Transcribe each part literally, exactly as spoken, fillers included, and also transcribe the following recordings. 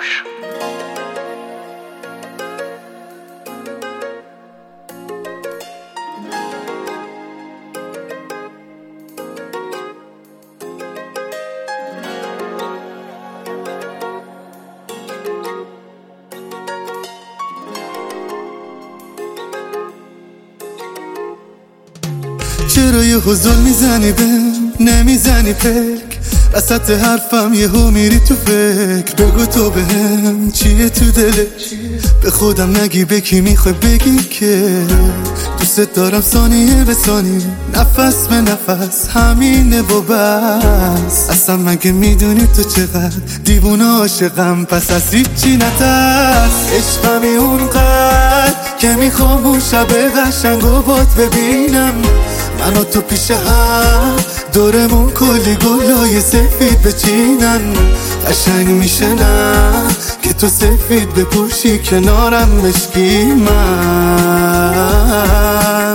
فراموش. چرا یه حضور میزنی بهم نمیزنی پک وسط حرفم یهو میری تو فکر بگو تو بهم چیه تو دلت به خودم نگی به کی میخوای بگی که دوست دارم ثانیه به ثانیه نفس به نفس همینه و بس اصلا مگه میدونی تو چقدر دیوونه عاشقم پس از هیچی نترس عشقمی اونقدر که میخوام اون شب قشنگو بات ببینم من و تو پیش هم دورمون کلی گلای سفید بچینن قشنگ میشه نه که تو سفید بپوشی کنارم مشکی من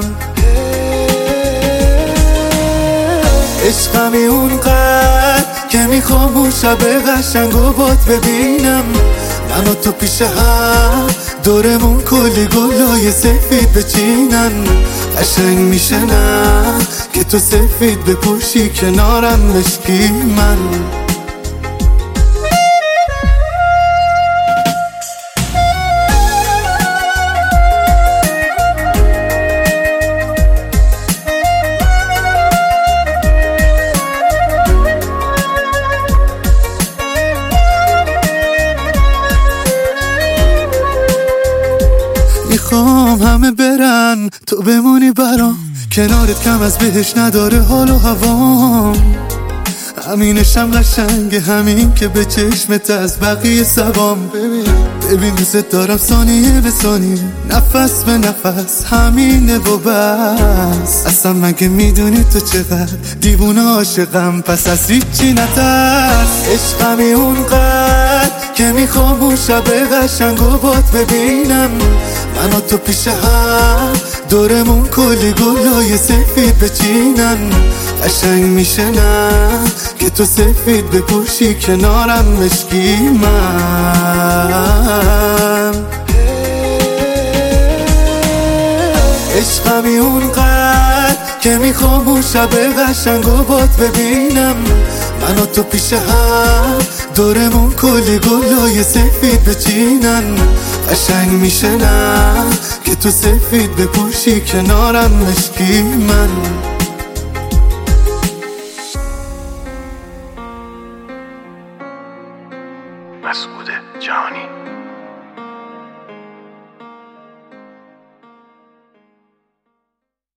عشقمی اونقدر که میخوام اون شب قشنگو بات ببینم من و تو پیش هم دورمون کلی گلای سفید بچینن قشنگ میشه نه که تو سفید بپوشی کنارم مشکی من میخوام همه برن تو بمونی برام کنارت کم از بهش نداره حال و هوام همینشم قشنگه همین که به چشمت از بقیه سبام ببین ببین دوست دارم ثانیه به ثانیه نفس به نفس همینه و بس اصلا مگه میدونی تو چقدر دیوونه عاشقم پس از هیچی نترس عشقمی اونقدر که میخوام اون شب قشنگو بات ببینم من و تو پیش هم دورمون کلی گلای سفید بچینن قشنگ میشه نه که تو سفید بپوشی کنارم مشکی من عشقمی اونقدر که میخوام اون شب قشنگو بات ببینم من و تو پیش هم دورمون کلی گلای سفید بچینن قشنگ میشه نه که تو سفید بپوشی کنارم مشکی من مسعود جهانی.